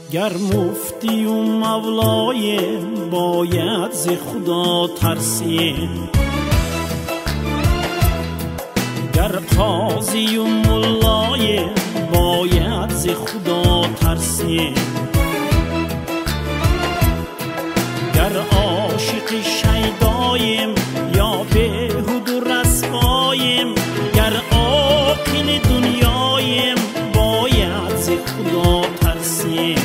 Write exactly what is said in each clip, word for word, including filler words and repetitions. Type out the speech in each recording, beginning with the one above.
گر مفتی و مولایم باید ز خدا ترسیم، گر قاضی و مولایم باید ز خدا ترسیم، گر عاشق شیدایم یا بیهود و رسوایم، گر عاقل دنیایم باید ز خدا ترسیم،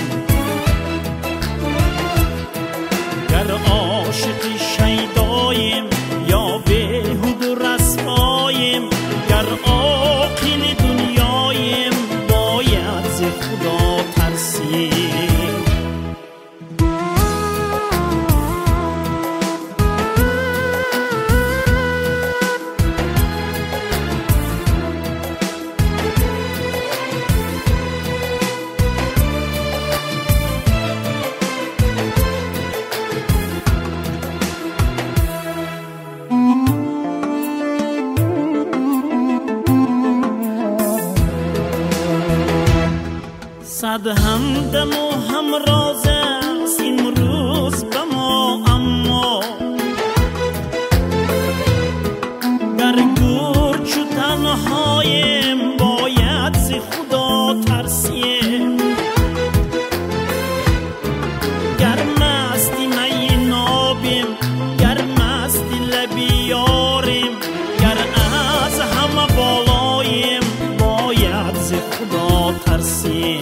گر عاشق شیدایم یا بیهود و رسوایم، گر عاقل دنیایم باید ز خدا ترسیم. صد همدم و همراز است امروز به ما، اما در گور چو تنهایم باید ز خدا ترسیم، گر مستی می نابیم، گر مستی لبی یاریم، گر از همه بالایم باید ز خدا ترسیم،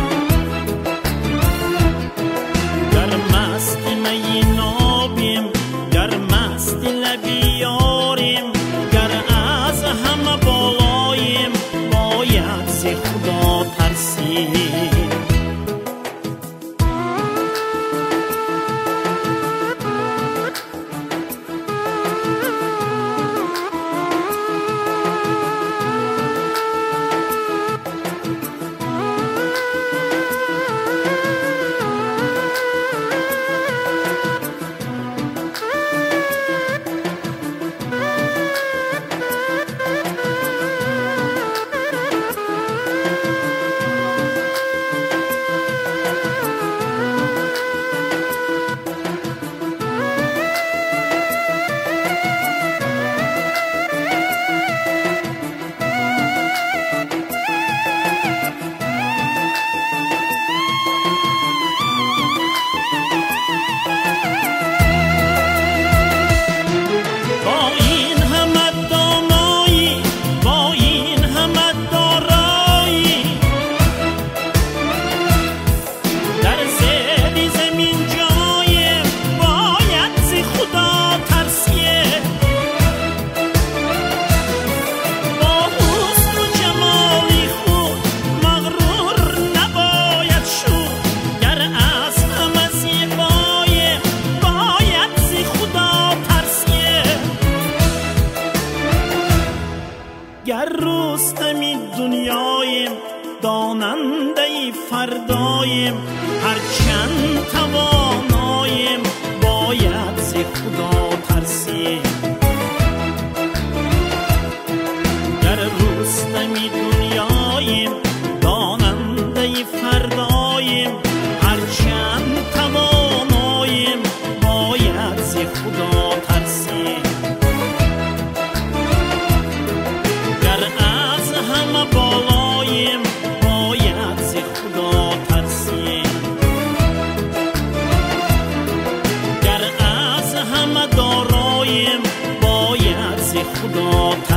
گر رستمی دنیایم داننده فردایم، هرچند توانایم باید ز خدا ترسیم، گر رستمی دنیایم داننده فردایم، هرچند توانایم باید ز خدا ترسیم، بالایم باید ز خدا ترسیم، گر از همه دارایم باید ز خدا ترسیم.